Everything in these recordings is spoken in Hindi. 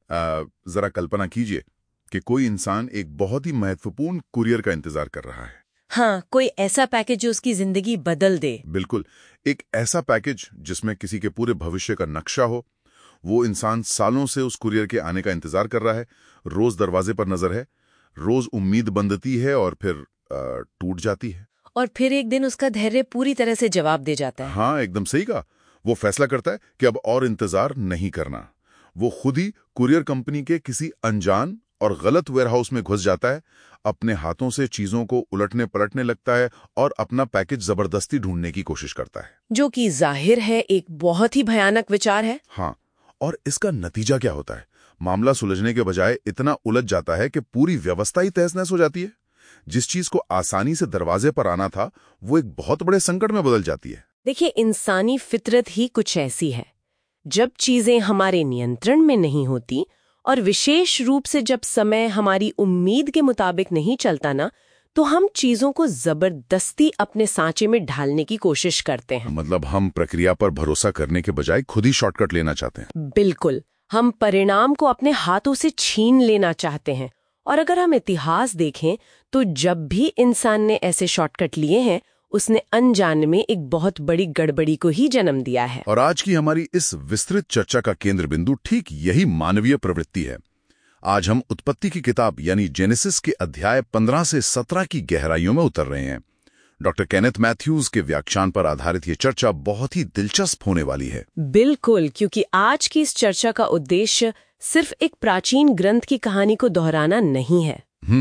जरा कल्पना कीजिए कि कोई इंसान एक बहुत ही महत्वपूर्ण कुरियर का इंतजार कर रहा है। हाँ, कोई ऐसा पैकेज जो उसकी जिंदगी बदल दे। बिल्कुल, एक ऐसा पैकेज जिसमें किसी के पूरे भविष्य का नक्शा हो। वो इंसान सालों से उस कुरियर के आने का इंतजार कर रहा है, रोज दरवाजे पर नजर है, रोज उम्मीद बंधती है और फिर टूट जाती है। और फिर एक दिन उसका धैर्य पूरी तरह से जवाब दे जाता है। हाँ, एकदम सही कहा। वो फैसला करता है कि अब और इंतजार नहीं करना। वो खुद ही कुरियर कंपनी के किसी अनजान और गलत वेयरहाउस में घुस जाता है, अपने हाथों से चीजों को उलटने पलटने लगता है और अपना पैकेज जबरदस्ती ढूंढने की कोशिश करता है। जो कि जाहिर है एक बहुत ही भयानक विचार है। हाँ, और इसका नतीजा क्या होता है? मामला सुलझने के बजाय इतना उलझ जाता है कि पूरी व्यवस्था ही तहस-नहस हो जाती है। जिस चीज को आसानी से दरवाजे पर आना था, वो एक बहुत बड़े संकट में बदल जाती है। देखिए, इंसानी फितरत ही कुछ ऐसी है। जब चीजें हमारे नियंत्रण में नहीं होती और विशेष रूप से जब समय हमारी उम्मीद के मुताबिक नहीं चलता ना, तो हम चीजों को जबरदस्ती अपने सांचे में ढालने की कोशिश करते हैं। मतलब हम प्रक्रिया पर भरोसा करने के बजाय खुद ही शॉर्टकट लेना चाहते हैं। बिल्कुल, हम परिणाम को अपने हाथों से छीन लेना चाहते हैं। और अगर हम इतिहास देखें तो जब भी इंसान ने ऐसे शॉर्टकट लिए हैं, उसने अनजाने में एक बहुत बड़ी गड़बड़ी को ही जन्म दिया है। और आज की हमारी इस विस्तृत चर्चा का केंद्र बिंदु ठीक यही मानवीय प्रवृत्ति है। आज हम उत्पत्ति की किताब यानी जेनेसिस के अध्याय 15 से 17 की गहराइयों में उतर रहे हैं। डॉक्टर केनेथ मैथ्यूज के व्याख्यान पर आधारित ये चर्चा बहुत ही दिलचस्प होने वाली है। बिल्कुल, क्योंकि आज की इस चर्चा का उद्देश्य सिर्फ एक प्राचीन ग्रंथ की कहानी को दोहराना नहीं है।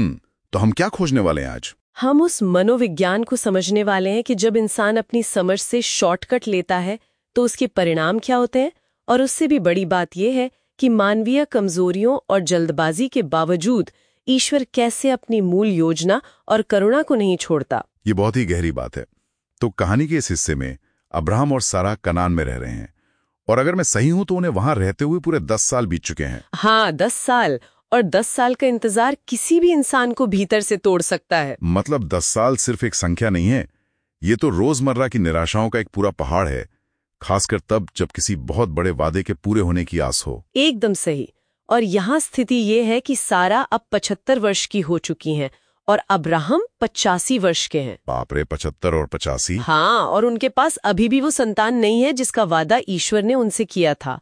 तो हम क्या खोजने वाले हैं आज? हम उस मनोविज्ञान को समझने वाले हैं कि जब इंसान अपनी समझ से शॉर्टकट लेता है तो उसके परिणाम क्या होते हैं। और उससे भी बड़ी बात यह है कि मानवीय कमजोरियों और जल्दबाजी के बावजूद ईश्वर कैसे अपनी मूल योजना और करुणा को नहीं छोड़ता। ये बहुत ही गहरी बात है। तो कहानी के इस हिस्से में अब्राहम और सारा कनान में रह रहे हैं, और अगर मैं सही हूं तो उन्हें वहां रहते हुए पूरे 10 साल बीत चुके हैं। हाँ, 10 साल। और 10 साल का इंतजार किसी भी इंसान को भीतर से तोड़ सकता है। मतलब 10 साल सिर्फ एक संख्या नहीं है, ये तो रोजमर्रा की निराशाओं का एक पूरा पहाड़ है, खासकर तब जब किसी बहुत बड़े वादे के पूरे होने की आस हो। एकदम सही। और यहाँ स्थिति ये है कि सारा अब 75 वर्ष की हो चुकी हैं और अब्राहम 85 वर्ष के हैं। बाप रे, 75 और 85। हाँ, और उनके पास अभी भी वो संतान नहीं है जिसका वादा ईश्वर ने उनसे किया था।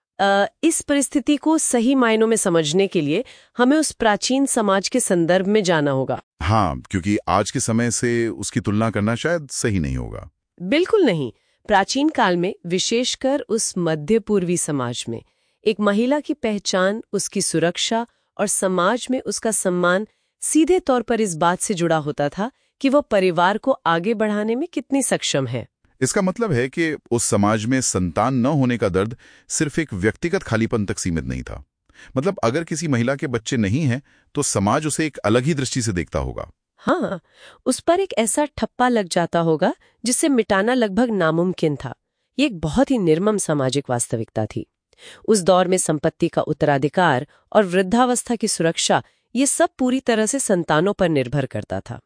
इस परिस्थिति को सही मायनों में समझने के लिए हमें उस प्राचीन समाज के संदर्भ में जाना होगा। हाँ, क्योंकि आज के समय से उसकी तुलना करना शायद सही नहीं होगा। बिल्कुल नहीं। प्राचीन काल में, विशेषकर उस मध्य पूर्वी समाज में, एक महिला की पहचान, उसकी सुरक्षा और समाज में उसका सम्मान सीधे तौर पर इस बात से जुड़ा होता था कि वह परिवार को आगे बढ़ाने में कितनी सक्षम है। इसका मतलब है कि उस समाज में संतान न होने का दर्द सिर्फ एक व्यक्तिगत खालीपन तक सीमित नहीं था। मतलब अगर किसी महिला के बच्चे नहीं हैं तो समाज उसे एक अलग ही दृष्टि से देखता होगा। हाँ, उस पर एक ऐसा ठप्पा लग जाता होगा जिसे मिटाना लगभग नामुमकिन था। ये एक बहुत ही निर्मम सामाजिक वास्तविकता थी। उस दौर में संपत्ति का उत्तराधिकार और वृद्धावस्था की सुरक्षा, ये सब पूरी तरह से संतानों पर निर्भर करता था।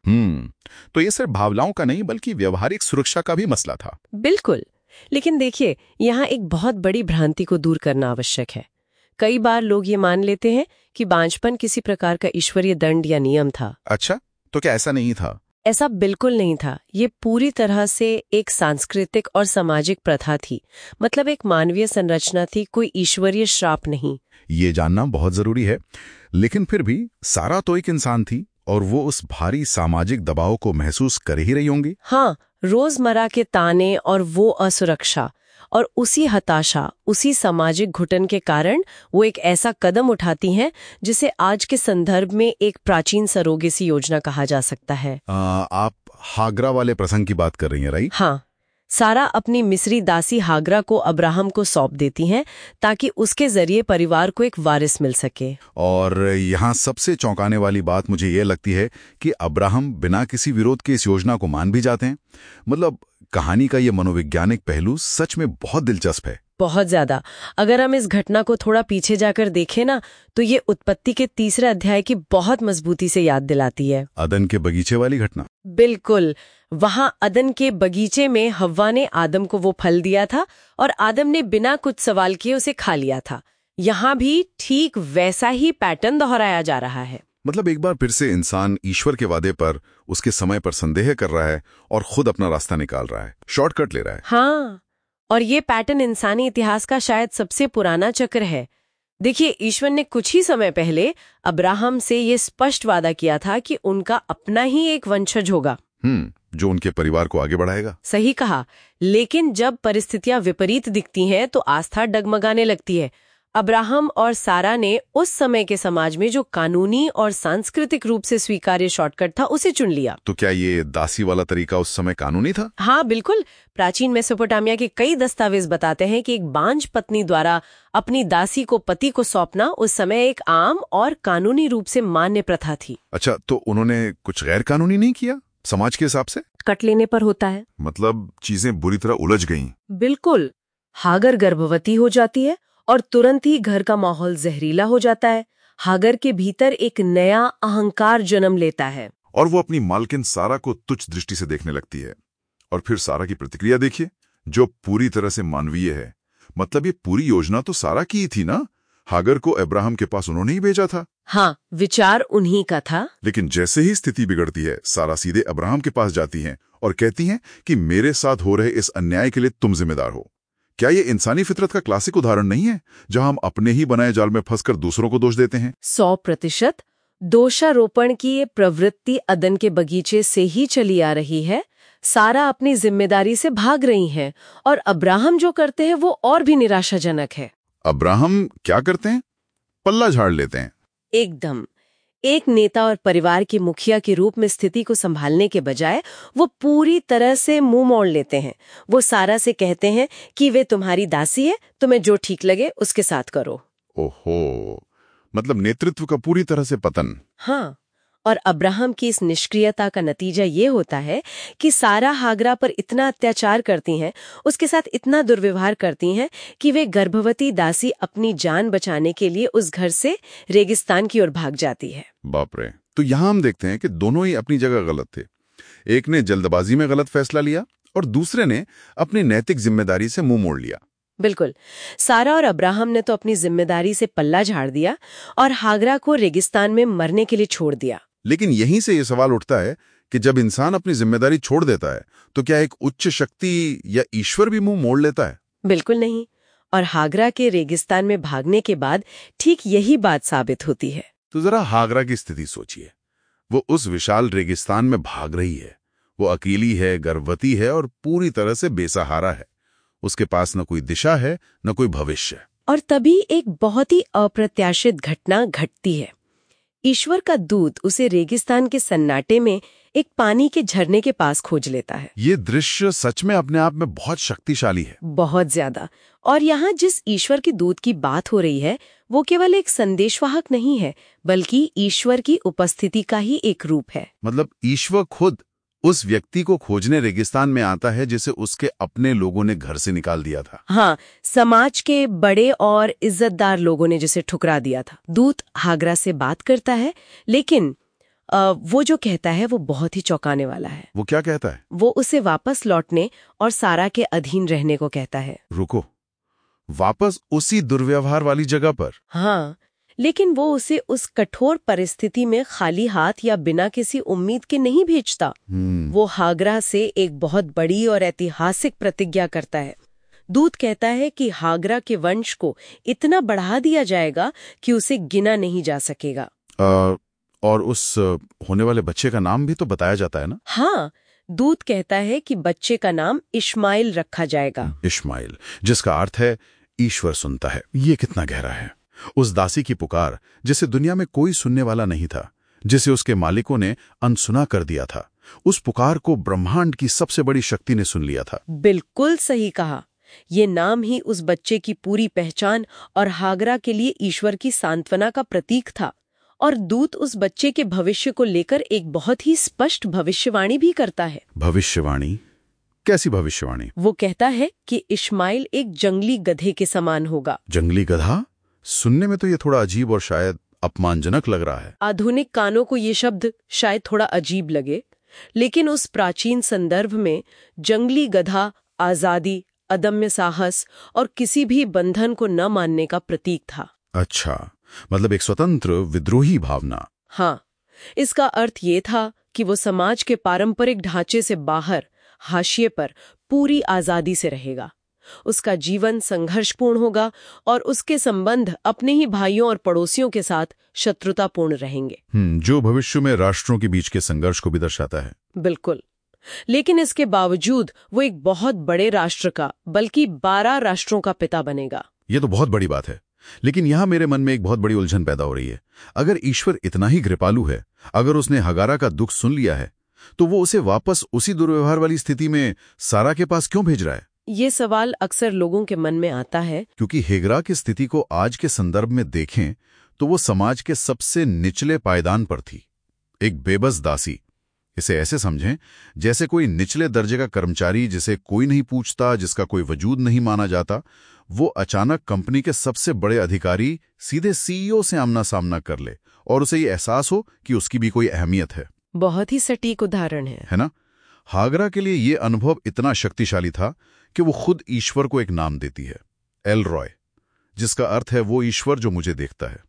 तो ये सिर्फ भावनाओं का नहीं बल्कि व्यवहारिक सुरक्षा का भी मसला था। बिल्कुल। लेकिन देखिए, यहाँ एक बहुत बड़ी भ्रांति को दूर करना आवश्यक है। कई बार लोग ये मान लेते हैं कि बांझपन किसी प्रकार का ईश्वरीय दंड या नियम था। अच्छा, तो क्या ऐसा नहीं था? ऐसा बिल्कुल नहीं था। ये पूरी तरह से एक सांस्कृतिक और सामाजिक प्रथा थी। मतलब एक मानवीय संरचना थी, कोई ईश्वरीय श्राप नहीं। ये जानना बहुत जरूरी है। लेकिन फिर भी सारा तो एक इंसान थी और वो उस भारी सामाजिक दबाव को महसूस कर ही रही होंगी। हाँ, रोजमर्रा के ताने और वो असुरक्षा और उसी हताशा, उसी सामाजिक घुटन के कारण वो एक ऐसा कदम उठाती हैं जिसे आज के संदर्भ में एक प्राचीन सरोगेसी योजना कहा जा सकता है। आप हागरा वाले प्रसंग की बात कर रही हैं, राइट? हाँ, सारा अपनी मिस्री दासी हागरा को अब्राहम को सौंप देती हैं ताकि उसके जरिए परिवार को एक वारिस मिल सके। और यहाँ सबसे चौंकाने वाली बात मुझे ये लगती है कि अब्राहम बिना किसी विरोध के इस योजना को मान भी जाते हैं। मतलब कहानी का ये मनोवैज्ञानिक पहलू सच में बहुत दिलचस्प है। बहुत ज्यादा। अगर हम इस घटना को थोड़ा पीछे जाकर देखें ना, तो ये उत्पत्ति के 3 अध्याय की बहुत मजबूती से याद दिलाती है। अदन के बगीचे वाली घटना। बिल्कुल। वहां अदन के बगीचे में हव्वा ने आदम को वो फल दिया था और आदम ने बिना कुछ सवाल किए उसे खा लिया था। यहाँ भी ठीक वैसा ही पैटर्न दोहराया जा रहा है। मतलब एक बार फिर से इंसान ईश्वर के वादे पर, उसके समय पर संदेह कर रहा है और खुद अपना रास्ता निकाल रहा है, शॉर्टकट ले रहा है। हाँ, और ये पैटर्न इंसानी इतिहास का शायद सबसे पुराना चक्र है। देखिए, ईश्वर ने कुछ ही समय पहले अब्राहम से ये स्पष्ट वादा किया था कि उनका अपना ही एक वंशज होगा, जो उनके परिवार को आगे बढ़ाएगा। सही कहा। लेकिन जब परिस्थितियां विपरीत दिखती हैं तो आस्था डगमगाने लगती है। अब्राहम और सारा ने उस समय के समाज में जो कानूनी और सांस्कृतिक रूप से स्वीकार्य शॉर्टकट था उसे चुन लिया। तो क्या ये दासी वाला तरीका उस समय कानूनी था? हाँ, बिल्कुल। प्राचीन मेसोपोटामिया के कई दस्तावेज बताते हैं कि एक बांझ पत्नी द्वारा अपनी दासी को पति को सौंपना उस समय एक आम और कानूनी रूप से मान्य प्रथा थी। अच्छा, तो उन्होंने कुछ गैर कानूनी नहीं किया समाज के हिसाब से? कट लेने पर होता है। मतलब चीजें बुरी तरह उलझ गईं। बिल्कुल। हागर गर्भवती हो जाती है और तुरंत ही घर का माहौल जहरीला हो जाता है। हागर के भीतर एक नया अहंकार जन्म लेता है और वो अपनी मालकिन सारा को तुच्छ दृष्टि से देखने लगती है। और फिर सारा की प्रतिक्रिया देखिए, जो पूरी तरह से मानवीय है। मतलब ये पूरी योजना तो सारा की ही थी ना? हागर को अब्राहम के पास उन्होंने ही भेजा था। हाँ, विचार उन्हीं का था। लेकिन जैसे ही स्थिति बिगड़ती है, सारा सीधे अब्राहम के पास जाती हैं और कहती हैं कि मेरे साथ हो रहे इस अन्याय के लिए तुम जिम्मेदार हो। क्या ये इंसानी फितरत का क्लासिक उदाहरण नहीं है, जहां हम अपने ही बनाए जाल में फंसकर दूसरों को दोष देते हैं? 100% दोषारोपण की ये प्रवृत्ति अदन के बगीचे से ही चली आ रही है। सारा अपनी जिम्मेदारी से भाग रही हैं और अब्राहम जो करते हैं वो और भी निराशाजनक है। अब्राहम क्या करते हैं? पल्ला झाड़ लेते हैं। एकदम। एक नेता और परिवार के मुखिया के रूप में स्थिति को संभालने के बजाय वो पूरी तरह से मुंह मोड़ लेते हैं। वो सारा से कहते हैं कि वे तुम्हारी दासी है, तुम्हें जो ठीक लगे उसके साथ करो। ओहो, मतलब नेतृत्व का पूरी तरह से पतन। हाँ, और अब्राहम की इस निष्क्रियता का नतीजा ये होता है कि सारा हागरा पर इतना अत्याचार करती हैं, उसके साथ इतना दुर्व्यवहार करती हैं कि वे गर्भवती दासी अपनी जान बचाने के लिए उस घर से रेगिस्तान की ओर भाग जाती है। बाप रे। तो यहाँ हम देखते हैं कि दोनों ही अपनी जगह गलत थे। एक ने जल्दबाजी में गलत फैसला लिया और दूसरे ने अपनी नैतिक जिम्मेदारी से मुंह मोड़ लिया। बिल्कुल। सारा और अब्राहम ने तो अपनी जिम्मेदारी से पल्ला झाड़ दिया और हागरा को रेगिस्तान में मरने के लिए छोड़ दिया। लेकिन यहीं से ये सवाल उठता है कि जब इंसान अपनी जिम्मेदारी छोड़ देता है तो क्या एक उच्च शक्ति या ईश्वर भी मुंह मोड़ लेता है? बिल्कुल नहीं। और हागरा के रेगिस्तान में भागने के बाद ठीक यही बात साबित होती है। तो जरा हागरा की स्थिति सोचिए। वो उस विशाल रेगिस्तान में भाग रही है। वो अकेली है, गर्भवती है और पूरी तरह से बेसहारा है। उसके पास न कोई दिशा है, न कोई भविष्य। और तभी एक बहुत ही अप्रत्याशित घटना घटती है। ईश्वर का दूत उसे रेगिस्तान के सन्नाटे में एक पानी के झरने के पास खोज लेता है। ये दृश्य सच में अपने आप में बहुत शक्तिशाली है। बहुत ज्यादा। और यहाँ जिस ईश्वर के दूत की बात हो रही है वो केवल एक संदेशवाहक नहीं है, बल्कि ईश्वर की उपस्थिति का ही एक रूप है। मतलब ईश्वर खुद उस व्यक्ति को खोजने रेगिस्तान में आता है जिसे उसके अपने लोगों ने घर से निकाल दिया था। हाँ, समाज के बड़े और इज्जतदार लोगों ने जिसे ठुकरा दिया था। दूत हागरा से बात करता है, लेकिन वो जो कहता है वो बहुत ही चौंकाने वाला है। वो क्या कहता है? वो उसे वापस लौटने और सारा के अधीन रहने को कहता है। रुको, वापस उसी दुर्व्यवहार वाली जगह पर? हाँ, लेकिन वो उसे उस कठोर परिस्थिति में खाली हाथ या बिना किसी उम्मीद के नहीं भेजता। वो हागरा से एक बहुत बड़ी और ऐतिहासिक प्रतिज्ञा करता है। दूत कहता है कि हागरा के वंश को इतना बढ़ा दिया जाएगा कि उसे गिना नहीं जा सकेगा। और उस होने वाले बच्चे का नाम भी तो बताया जाता है ना? हाँ, दूत कहता है कि बच्चे का नाम इश्माइल रखा जाएगा। इश्माइल, जिसका अर्थ है ईश्वर सुनता है। ये कितना गहरा है। उस दासी की पुकार, जिसे दुनिया में कोई सुनने वाला नहीं था, जिसे उसके मालिकों ने अनसुना कर दिया था, उस पुकार को ब्रह्मांड की सबसे बड़ी शक्ति ने सुन लिया था। बिल्कुल सही कहा। ये नाम ही उस बच्चे की पूरी पहचान और हागरा के लिए ईश्वर की सांत्वना का प्रतीक था। और दूत उस बच्चे के भविष्य को लेकर एक बहुत ही स्पष्ट भविष्यवाणी भी करता है। भविष्यवाणी? कैसी भविष्यवाणी? वो कहता है कि इश्माइल एक जंगली गधे के समान होगा। जंगली गधा? सुनने में तो ये थोड़ा अजीब और शायद अपमानजनक लग रहा है। आधुनिक कानों को ये शब्द शायद थोड़ा अजीब लगे, लेकिन उस प्राचीन संदर्भ में जंगली गधा आजादी, अदम्य साहस और किसी भी बंधन को न मानने का प्रतीक था। अच्छा, मतलब एक स्वतंत्र विद्रोही भावना। हाँ, इसका अर्थ ये था कि वो समाज के पारंपरिक ढांचे से बाहर, हाशिए पर पूरी आजादी से रहेगा। उसका जीवन संघर्षपूर्ण होगा और उसके संबंध अपने ही भाइयों और पड़ोसियों के साथ शत्रुतापूर्ण रहेंगे। जो भविष्य में राष्ट्रों के बीच के संघर्ष को भी दर्शाता है। बिल्कुल। लेकिन इसके बावजूद वो एक बहुत बड़े राष्ट्र का, बल्कि 12 राष्ट्रों का पिता बनेगा। ये तो बहुत बड़ी बात है, लेकिन यहां मेरे मन में एक बहुत बड़ी उलझन पैदा हो रही है। अगर ईश्वर इतना ही कृपालु है, अगर उसने हगारा का दुख सुन लिया है, तो वो उसे वापस उसी दुर्व्यवहार वाली स्थिति में सारा के पास क्यों भेज रहा है? ये सवाल अक्सर लोगों के मन में आता है, क्योंकि हेगरा की स्थिति को आज के संदर्भ में देखें तो वो समाज के सबसे निचले पायदान पर थी, एक बेबस दासी। इसे ऐसे समझें जैसे कोई निचले दर्जे का कर्मचारी जिसे कोई नहीं पूछता, जिसका कोई वजूद नहीं माना जाता, वो अचानक कंपनी के सबसे बड़े अधिकारी सीधे सीईओ से आमना सामना कर ले और उसे ये एहसास हो कि उसकी भी कोई अहमियत है। बहुत ही सटीक उदाहरण है ना? हागरा के लिए ये अनुभव इतना शक्तिशाली था कि वो खुद ईश्वर को एक नाम देती है, एल रॉय, जिसका अर्थ है वो ईश्वर जो मुझे देखता है।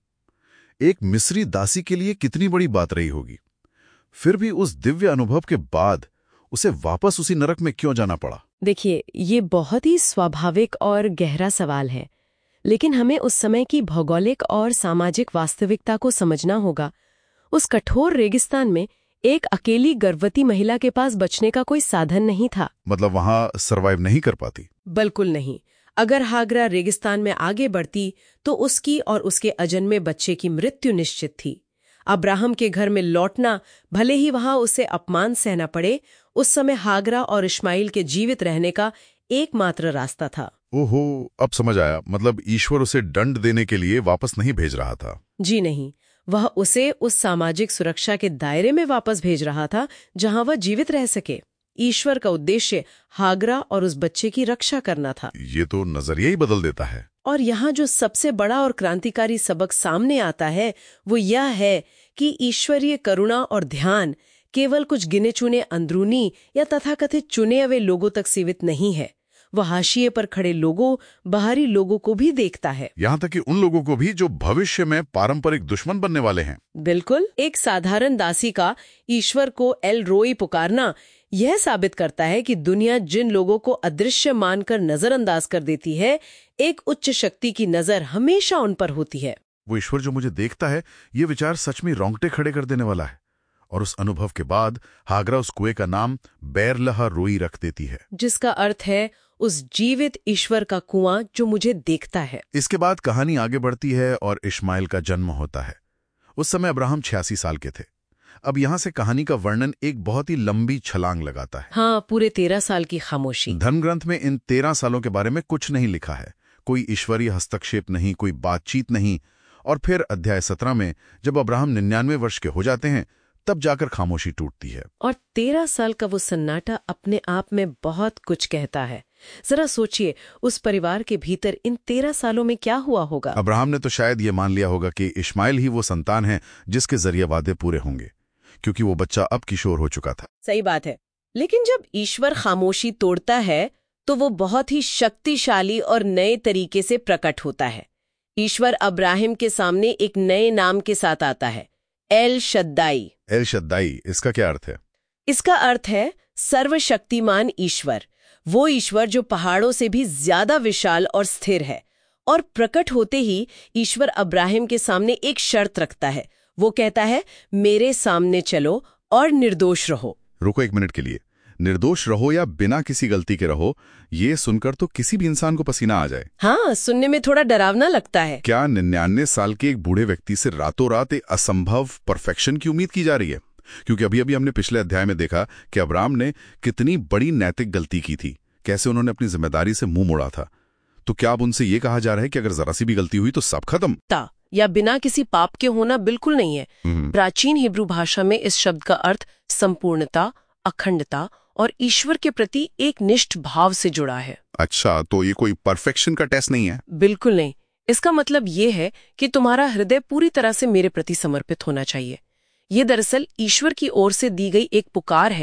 एक मिस्री दासी के लिए कितनी बड़ी बात रही होगी। फिर भी उस दिव्य अनुभव के बाद उसे वापस उसी नरक में क्यों जाना पड़ा? देखिए, ये बहुत ही स्वाभाविक और गहरा सवाल है, लेकिन हमें उस समय की भौगोलिक और सामाजिक वास्तविकता को समझना होगा। उस कठोर रेगिस्तान में एक अकेली गर्भवती महिला के पास बचने का कोई साधन नहीं था। मतलब वहां सरवाइव नहीं कर पाती? बिल्कुल नहीं। अगर हागरा रेगिस्तान में आगे बढ़ती तो उसकी और उसके अजन्मे बच्चे की मृत्यु निश्चित थी। अब्राहम के घर में लौटना, भले ही वहां उसे अपमान सहना पड़े, उस समय हागरा और इस्माइल के जीवित रहने का एकमात्र रास्ता था। ओहो, अब समझ आया। मतलब ईश्वर उसे दंड देने के लिए वापस नहीं भेज रहा था। जी नहीं, वह उसे उस सामाजिक सुरक्षा के दायरे में वापस भेज रहा था जहां वह जीवित रह सके। ईश्वर का उद्देश्य हागरा और उस बच्चे की रक्षा करना था। ये तो नजरिया ही बदल देता है। और यहाँ जो सबसे बड़ा और क्रांतिकारी सबक सामने आता है वो यह है कि ईश्वरीय करुणा और ध्यान केवल कुछ गिने चुने अंदरूनी या तथाकथित चुने हुए लोगों तक सीमित नहीं है। वह हाशिए पर खड़े लोगों, बाहरी लोगों को भी देखता है, यहाँ तक कि उन लोगों को भी जो भविष्य में पारंपरिक दुश्मन बनने वाले हैं। बिल्कुल। एक साधारण दासी का ईश्वर को एल रोई पुकारना यह साबित करता है कि दुनिया जिन लोगों को अदृश्य मानकर नजरअंदाज कर देती है, एक उच्च शक्ति की नजर हमेशा उन पर होती है। वो ईश्वर जो मुझे देखता है, ये विचार सच में रोंगटे खड़े कर देने वाला है। और उस अनुभव के बाद हागरा उस कुएं का नाम बैरलहा रोई रख देती है, जिसका अर्थ है उस जीवित ईश्वर का कुआं जो मुझे देखता है। इसके बाद कहानी आगे बढ़ती है और इस्माइल का जन्म होता है। उस समय अब्राहम 86 साल के थे। अब यहाँ से कहानी का वर्णन एक बहुत ही लंबी छलांग लगाता है। हाँ, पूरे 13 साल की खामोशी। धर्मग्रंथ में इन 13 सालों के बारे में कुछ नहीं लिखा है, कोई ईश्वरीय हस्तक्षेप नहीं, कोई बातचीत नहीं। और फिर अध्याय 17 में जब अब्राहम 99 वर्ष के हो जाते हैं, तब जाकर खामोशी टूटती है। और 13 साल का वो सन्नाटा अपने आप में बहुत कुछ कहता है। जरा सोचिए, उस परिवार के भीतर इन 13 सालों में क्या हुआ होगा। अब्राहम ने तो शायद ये मान लिया होगा कि इस्माइल ही वो संतान है जिसके जरिए वादे पूरे होंगे, क्योंकि वो बच्चा अब किशोर हो चुका था। सही बात है। लेकिन जब ईश्वर खामोशी तोड़ता है तो वो बहुत ही शक्तिशाली और नए तरीके से प्रकट होता है। ईश्वर अब्राहिम के सामने एक नए नाम के साथ आता है, एल शद्दाई। एल शद्दाई, इसका क्या अर्थ है? इसका अर्थ है सर्वशक्तिमान ईश्वर, वो ईश्वर जो पहाड़ों से भी ज्यादा विशाल और स्थिर है। और प्रकट होते ही ईश्वर अब्राहिम के सामने एक शर्त रखता है। वो कहता है, मेरे सामने चलो और निर्दोष रहो। रुको एक मिनट के लिए। निर्दोष रहो या बिना किसी गलती के रहो, ये सुनकर तो किसी भी इंसान को पसीना आ जाए। हाँ, सुनने में थोड़ा डरावना लगता है। क्या 99 साल के एक बूढ़े व्यक्ति से रातों रात एक असंभव परफेक्शन की उम्मीद की जा रही है? क्योंकि अभी अभी हमने पिछले अध्याय में देखा कि अब्राहम ने कितनी बड़ी नैतिक गलती की थी, कैसे उन्होंने अपनी जिम्मेदारी से मुंह मोड़ा था। तो क्या अब उनसे ये कहा जा रहा है कि अगर जरा सी भी गलती हुई तो सब खत्म? या बिना किसी पाप के होना बिल्कुल नहीं है। प्राचीन हिब्रू भाषा में इस शब्द का अर्थ संपूर्णता, अखंडता और ईश्वर के प्रति एक निष्ठ भाव से जुड़ा है। अच्छा, तो ये कोई परफेक्शन का टेस्ट नहीं है? बिल्कुल नहीं। इसका मतलब ये है कि तुम्हारा हृदय पूरी तरह से मेरे प्रति समर्पित होना चाहिए। ये दरअसल ईश्वर की ओर से दी गई एक पुकार है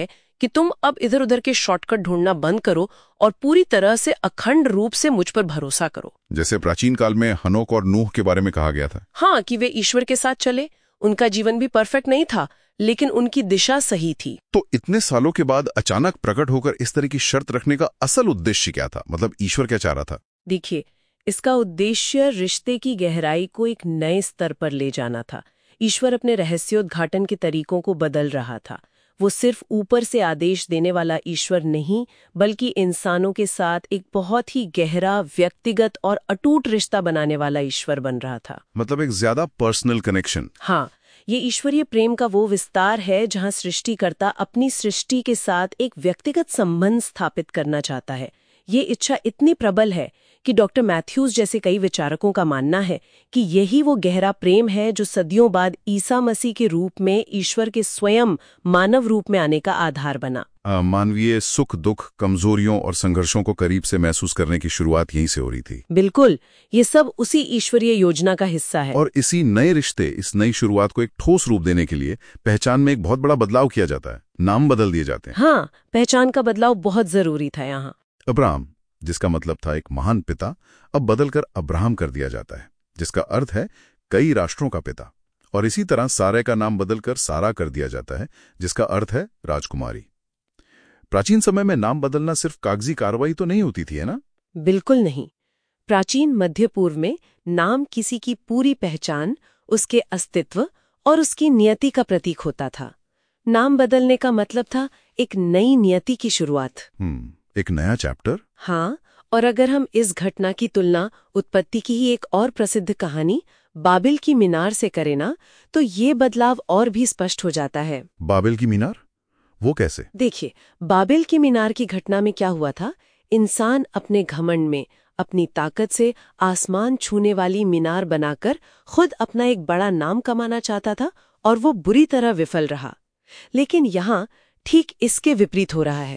कि तुम अब इधर उधर के शॉर्टकट ढूंढना बंद करो और पूरी तरह से अखंड रूप से मुझ पर भरोसा करो। जैसे प्राचीन काल में हनोक और नूह के बारे में कहा गया था। हाँ, कि वे ईश्वर के साथ चले। उनका जीवन भी परफेक्ट नहीं था, लेकिन उनकी दिशा सही थी। तो इतने सालों के बाद अचानक प्रकट होकर इस तरह की शर्त रखने का असल उद्देश्य क्या था? मतलब ईश्वर क्या चाह रहा था? देखिए, इसका उद्देश्य रिश्ते की गहराई को एक नए स्तर पर ले जाना था। ईश्वर अपने रहस्योद्घाटन के तरीकों को बदल रहा था। वो सिर्फ ऊपर से आदेश देने वाला ईश्वर नहीं, बल्कि इंसानों के साथ एक बहुत ही गहरा, व्यक्तिगत और अटूट रिश्ता बनाने वाला ईश्वर बन रहा था। मतलब एक ज्यादा पर्सनल कनेक्शन। हाँ, ये ईश्वरीय प्रेम का वो विस्तार है जहां सृष्टिकर्ता अपनी सृष्टि के साथ एक व्यक्तिगत संबंध स्थापित करना चाहता है। ये इच्छा इतनी प्रबल है कि डॉक्टर मैथ्यूज जैसे कई विचारकों का मानना है कि यही वो गहरा प्रेम है जो सदियों बाद ईसा मसीह के रूप में ईश्वर के स्वयं मानव रूप में आने का आधार बना। मानवीय सुख दुख, कमजोरियों और संघर्षों को करीब से महसूस करने की शुरुआत यहीं से हो रही थी। बिल्कुल, ये सब उसी ईश्वरीय योजना का हिस्सा है। और इसी नए रिश्ते, इस नई शुरुआत को एक ठोस रूप देने के लिए पहचान में एक बहुत बड़ा बदलाव किया जाता है। नाम बदल दिए जाते हैं। हाँ, पहचान का बदलाव बहुत जरूरी था यहाँ। अब्राहम, जिसका मतलब था एक महान पिता, अब बदलकर अब्राहम कर दिया जाता है, जिसका अर्थ है कई राष्ट्रों का पिता। और इसी तरह सारे का नाम बदलकर सारा कर दिया जाता है, जिसका अर्थ है राजकुमारी। प्राचीन समय में नाम बदलना सिर्फ कागजी कार्रवाई तो नहीं होती थी, है ना? बिल्कुल नहीं। प्राचीन मध्य पूर्व में नाम किसी की पूरी पहचान, उसके अस्तित्व और उसकी नियति का प्रतीक होता था। नाम बदलने का मतलब था एक नई नियति की शुरुआत। एक नया चैप्टर। हाँ, और अगर हम इस घटना की तुलना उत्पत्ति की ही एक और प्रसिद्ध कहानी बाबिल की मीनार से करें ना, तो ये बदलाव और भी स्पष्ट हो जाता है। बाबिल की मीनार? वो कैसे? देखिए, बाबिल की मीनार की घटना में क्या हुआ था। इंसान अपने घमंड में, अपनी ताकत से आसमान छूने वाली मीनार बनाकर खुद अपना एक बड़ा नाम कमाना चाहता था, और वो बुरी तरह विफल रहा। लेकिन यहाँ ठीक इसके विपरीत हो रहा है।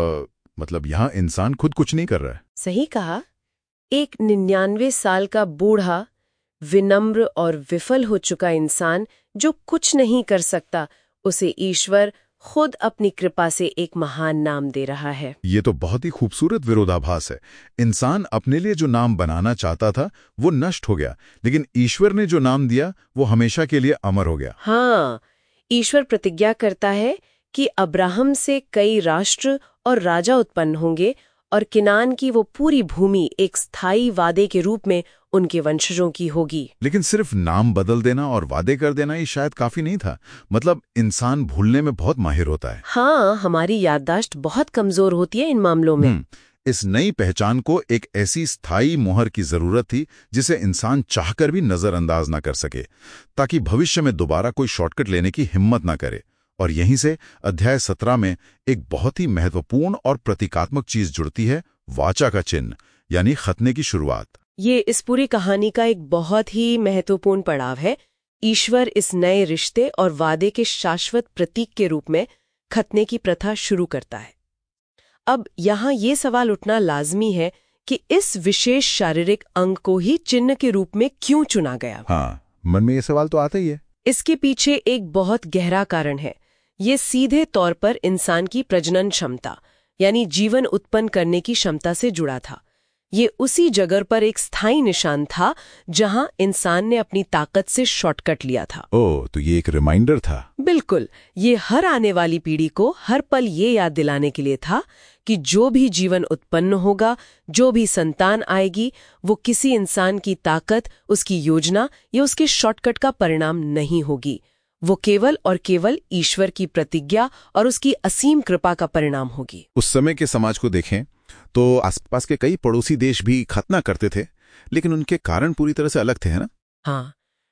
मतलब यहाँ इंसान खुद कुछ नहीं कर रहा है। सही कहा। एक 99 साल का बूढ़ा, विनम्र और विफल हो चुका इंसान जो कुछ नहीं कर सकता, उसे ईश्वर खुद अपनी कृपा से एक महान नाम दे रहा है। ये तो बहुत ही खूबसूरत विरोधाभास है। इंसान अपने लिए जो नाम बनाना चाहता था वो नष्ट हो गया, लेकिन ईश्वर ने जो नाम दिया वो हमेशा के लिए अमर हो गया। हाँ, ईश्वर प्रतिज्ञा करता है कि अब्राहम से कई राष्ट्र और राजा उत्पन्न होंगे, और किनान की वो पूरी भूमि एक स्थायी वादे के रूप में उनके वंशजों की होगी। लेकिन सिर्फ नाम बदल देना और वादे कर देना ये शायद काफी नहीं था। मतलब इंसान भूलने में बहुत माहिर होता है। हाँ, हमारी याददाश्त बहुत कमजोर होती है इन मामलों में। इस नई पहचान को एक ऐसी स्थायी मोहर की जरूरत थी जिसे इंसान चाहकर भी नजरअंदाज ना कर सके, ताकि भविष्य में दोबारा कोई शॉर्टकट लेने की हिम्मत ना करे। और यहीं से अध्याय 17 में एक बहुत ही महत्वपूर्ण और प्रतीकात्मक चीज जुड़ती है, वाचा का चिन्ह, यानी खतने की शुरुआत। ये इस पूरी कहानी का एक बहुत ही महत्वपूर्ण पड़ाव है। ईश्वर इस नए रिश्ते और वादे के शाश्वत प्रतीक के रूप में खतने की प्रथा शुरू करता है। अब यहाँ ये सवाल उठना लाजमी है कि इस विशेष शारीरिक अंग को ही चिन्ह के रूप में क्यों चुना गया। हाँ, मन में ये सवाल तो आता ही है। इसके पीछे एक बहुत गहरा कारण है। ये सीधे तौर पर इंसान की प्रजनन क्षमता, यानी जीवन उत्पन्न करने की क्षमता से जुड़ा था। ये उसी जगह पर एक स्थायी निशान था जहां इंसान ने अपनी ताकत से शॉर्टकट लिया था। ओह, तो ये एक रिमाइंडर था। बिल्कुल, ये हर आने वाली पीढ़ी को हर पल ये याद दिलाने के लिए था कि जो भी जीवन उत्पन्न होगा, जो भी संतान आएगी, वो किसी इंसान की ताकत, उसकी योजना या उसके शॉर्टकट का परिणाम नहीं होगी। वो केवल और केवल ईश्वर की प्रतिज्ञा और उसकी असीम कृपा का परिणाम होगी। उस समय के समाज को देखें तो आसपास के कई पड़ोसी देश भी खतना करते थे, लेकिन उनके कारण पूरी तरह से अलग थे, है ना? हाँ,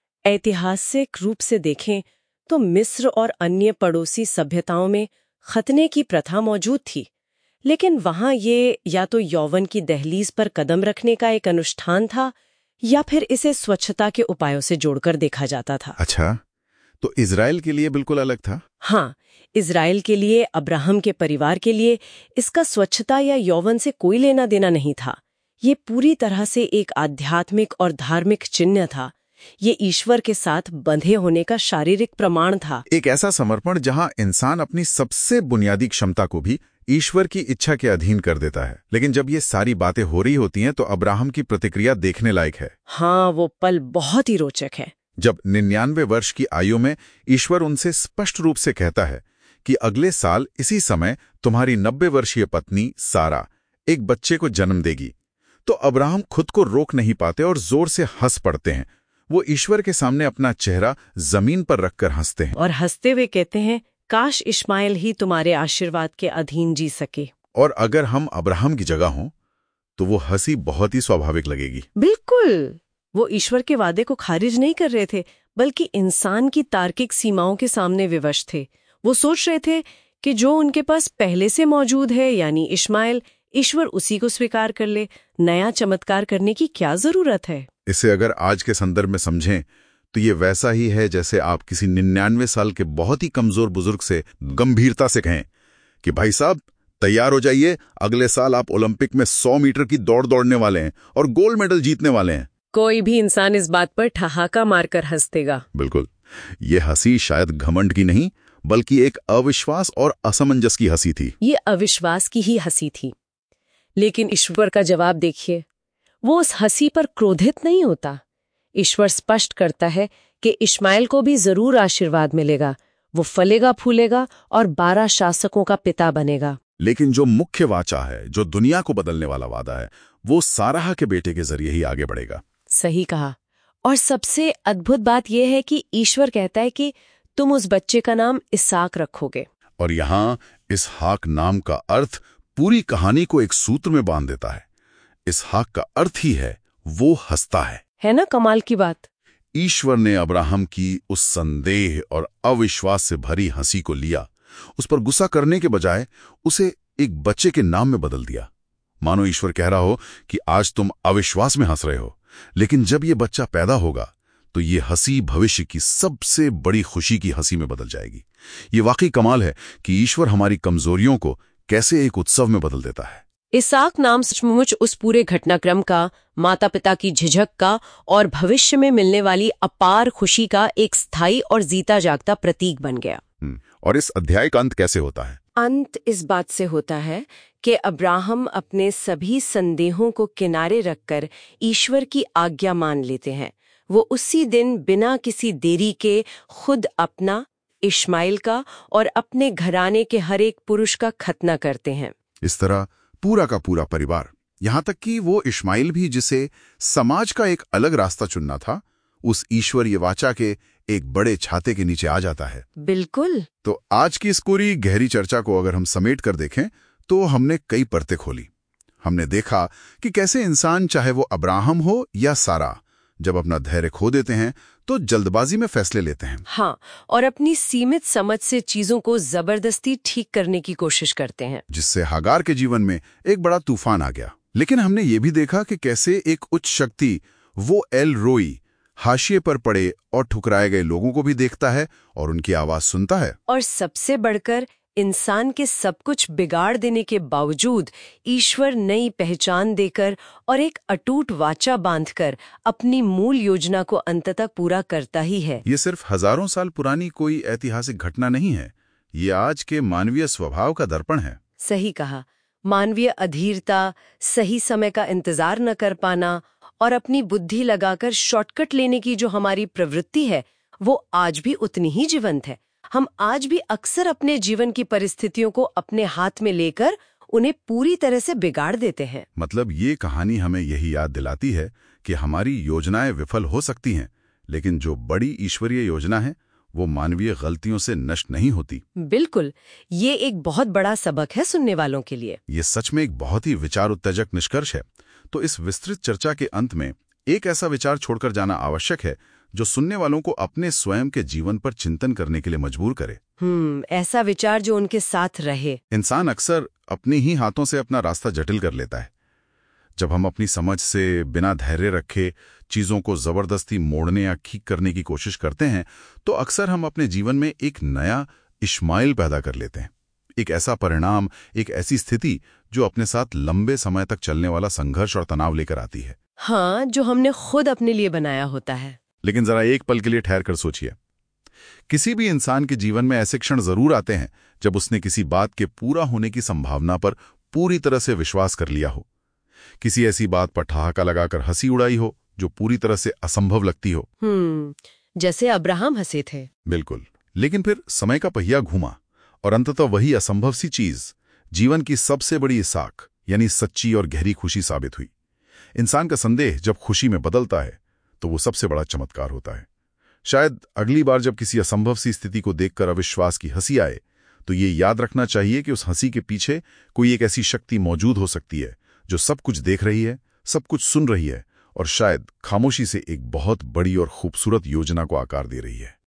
ऐतिहासिक रूप से देखें तो मिस्र और अन्य पड़ोसी सभ्यताओं में खतने की प्रथा मौजूद थी, लेकिन वहां ये या तो यौवन की दहलीज पर कदम रखने का एक अनुष्ठान था, या फिर इसे स्वच्छता के उपायों से जोड़कर देखा जाता था। अच्छा, तो इजराइल के लिए बिल्कुल अलग था। हाँ, इजराइल के लिए, अब्राहम के परिवार के लिए इसका स्वच्छता या यौवन से कोई लेना देना नहीं था। ये पूरी तरह से एक आध्यात्मिक और धार्मिक चिन्ह था। ये ईश्वर के साथ बंधे होने का शारीरिक प्रमाण था। एक ऐसा समर्पण जहां इंसान अपनी सबसे बुनियादी क्षमता को भी ईश्वर की इच्छा के अधीन कर देता है। लेकिन जब ये सारी बातें हो रही होती हैं तो अब्राहम की प्रतिक्रिया देखने लायक है। हाँ, वो पल बहुत ही रोचक है। जब 99 वर्ष की आयु में ईश्वर उनसे स्पष्ट रूप से कहता है कि अगले साल इसी समय तुम्हारी 90 वर्षीय पत्नी सारा एक बच्चे को जन्म देगी, तो अब्राहम खुद को रोक नहीं पाते और जोर से हंस पड़ते हैं। वो ईश्वर के सामने अपना चेहरा जमीन पर रखकर हंसते हैं और हंसते हुए कहते हैं, काश इस्माइल ही तुम्हारे आशीर्वाद के अधीन जी सके। और अगर हम अब्राहम की जगह हों तो वो हंसी बहुत ही स्वाभाविक लगेगी। बिल्कुल, वो ईश्वर के वादे को खारिज नहीं कर रहे थे, बल्कि इंसान की तार्किक सीमाओं के सामने विवश थे। वो सोच रहे थे कि जो उनके पास पहले से मौजूद है, यानी इस्माइल, ईश्वर उसी को स्वीकार कर ले। नया चमत्कार करने की क्या जरूरत है? इसे अगर आज के संदर्भ में समझें तो ये वैसा ही है जैसे आप किसी 99 साल के बहुत ही कमजोर बुजुर्ग से गंभीरता से कहें कि भाई साहब तैयार हो जाइए, अगले साल आप ओलंपिक में 100 मीटर की दौड़ दौड़ने वाले हैं और गोल्ड मेडल जीतने वाले हैं। कोई भी इंसान इस बात पर ठहाका मारकर हंस देगा। बिल्कुल, ये हंसी शायद घमंड की नहीं बल्कि एक अविश्वास और असमंजस की हंसी थी। ये अविश्वास की ही हंसी थी। लेकिन ईश्वर का जवाब देखिए, वो उस हंसी पर क्रोधित नहीं होता। ईश्वर स्पष्ट करता है कि इस्माइल को भी जरूर आशीर्वाद मिलेगा, वो फलेगा फूलेगा और 12 शासकों का पिता बनेगा। लेकिन जो मुख्य वाचा है, जो दुनिया को बदलने वाला वादा है, वो साराह के बेटे के जरिए ही आगे बढ़ेगा। सही कहा। और सबसे अद्भुत बात यह है कि ईश्वर कहता है कि तुम उस बच्चे का नाम इसहाक रखोगे। और यहाँ इसहाक नाम का अर्थ पूरी कहानी को एक सूत्र में बांध देता है। इसहाक का अर्थ ही है वो हंसता है ना कमाल की बात? ईश्वर ने अब्राहम की उस संदेह और अविश्वास से भरी हंसी को लिया, उस पर गुस्सा करने के बजाय उसे एक बच्चे के नाम में बदल दिया। मानो ईश्वर कह रहा हो कि आज तुम अविश्वास में हंस रहे हो, लेकिन जब ये बच्चा पैदा होगा तो ये हंसी भविष्य की सबसे बड़ी खुशी की हंसी में बदल जाएगी। ये वाकई कमाल है कि ईश्वर हमारी कमजोरियों को कैसे एक उत्सव में बदल देता है। इसहाक नाम सचमुच उस पूरे घटनाक्रम का, माता पिता की झिझक का और भविष्य में मिलने वाली अपार खुशी का एक स्थायी और जीता जागता प्रतीक बन गया। और इस अध्याय का अंत कैसे होता है? अंत इस बात से होता है कि अब्राहम अपने सभी संदेहों को किनारे रखकर ईश्वर की आज्ञा मान लेते हैं। वो उसी दिन बिना किसी देरी के खुद अपना, इस्माइल का और अपने घराने के हर एक पुरुष का खतना करते हैं। इस तरह पूरा का पूरा परिवार, यहां तक कि वो इस्माइल भी, जिसे समाज का एक अलग रास्ता चुनना था, उस ईश्वरीय वाचा के एक बड़े छाते के नीचे आ जाता है। बिल्कुल। तो आज की इस पूरी गहरी चर्चा को अगर हम समेट कर देखें तो हमने कई परतें खोली। हमने देखा कि कैसे इंसान, चाहे वो अब्राहम हो या सारा, जब अपना धैर्य खो देते हैं तो जल्दबाजी में फैसले लेते हैं। हाँ, और अपनी सीमित समझ से चीजों को जबरदस्ती ठीक करने की कोशिश करते हैं, जिससे हागार के जीवन में एक बड़ा तूफान आ गया। लेकिन हमने ये भी देखा कि कैसे एक उच्च शक्ति, वो एल रोई, हाशिए पर पड़े और ठुकराए गए लोगों को भी देखता है और उनकी आवाज सुनता है। और सबसे बढ़कर इंसान के सब कुछ बिगाड़ देने के बावजूद ईश्वर नई पहचान देकर और एक अटूट वाचा बांधकर अपनी मूल योजना को अंततः पूरा करता ही है। ये सिर्फ हजारों साल पुरानी कोई ऐतिहासिक घटना नहीं है, ये आज के मानवीय स्वभाव का दर्पण है। सही कहा। मानवीय अधीरता, सही समय का इंतजार न कर पाना और अपनी बुद्धि लगाकर शॉर्टकट लेने की जो हमारी प्रवृत्ति है, वो आज भी उतनी ही जीवंत है। हम आज भी अक्सर अपने जीवन की परिस्थितियों को अपने हाथ में लेकर उन्हें पूरी तरह से बिगाड़ देते हैं। मतलब ये कहानी हमें यही याद दिलाती है कि हमारी योजनाएं विफल हो सकती हैं, लेकिन जो बड़ी ईश्वरीय योजना है वो मानवीय गलतियों से नष्ट नहीं होती। बिल्कुल, ये एक बहुत बड़ा सबक है सुनने वालों के लिए। ये सच में एक बहुत ही विचार उत्तेजक निष्कर्ष है। तो इस विस्तृत चर्चा के अंत में एक ऐसा विचार छोड़कर जाना आवश्यक है जो सुनने वालों को अपने स्वयं के जीवन पर चिंतन करने के लिए मजबूर करे। ऐसा विचार जो उनके साथ रहे। इंसान अक्सर अपने ही हाथों से अपना रास्ता जटिल कर लेता है। जब हम अपनी समझ से बिना धैर्य रखे चीजों को जबरदस्ती मोड़ने या ठीक करने की कोशिश करते हैं, तो अक्सर हम अपने जीवन में एक नया इस्माइल पैदा कर लेते हैं। एक ऐसा परिणाम, एक ऐसी स्थिति जो अपने साथ लंबे समय तक चलने वाला संघर्ष और तनाव लेकर आती है। हाँ, जो हमने खुद अपने लिए बनाया होता है। लेकिन जरा एक पल के लिए ठहर कर सोचिए, किसी भी इंसान के जीवन में ऐसे क्षण जरूर आते हैं जब उसने किसी बात के पूरा होने की संभावना पर पूरी तरह से विश्वास कर लिया हो, किसी ऐसी बात पर ठहाका लगाकर हंसी उड़ाई हो जो पूरी तरह से असंभव लगती हो। जैसे अब्राहम हंसे थे। बिल्कुल। लेकिन फिर समय का पहिया घूमा और अंततः वही असंभव सी चीज जीवन की सबसे बड़ी साख यानी सच्ची और गहरी खुशी साबित हुई। इंसान का संदेह जब खुशी में बदलता है तो वो सबसे बड़ा चमत्कार होता है। शायद अगली बार जब किसी असंभव सी स्थिति को देखकर अविश्वास की हंसी आए तो ये याद रखना चाहिए कि उस हंसी के पीछे कोई एक ऐसी शक्ति मौजूद हो सकती है जो सब कुछ देख रही है, सब कुछ सुन रही है और शायद खामोशी से एक बहुत बड़ी और खूबसूरत योजना को आकार दे रही है।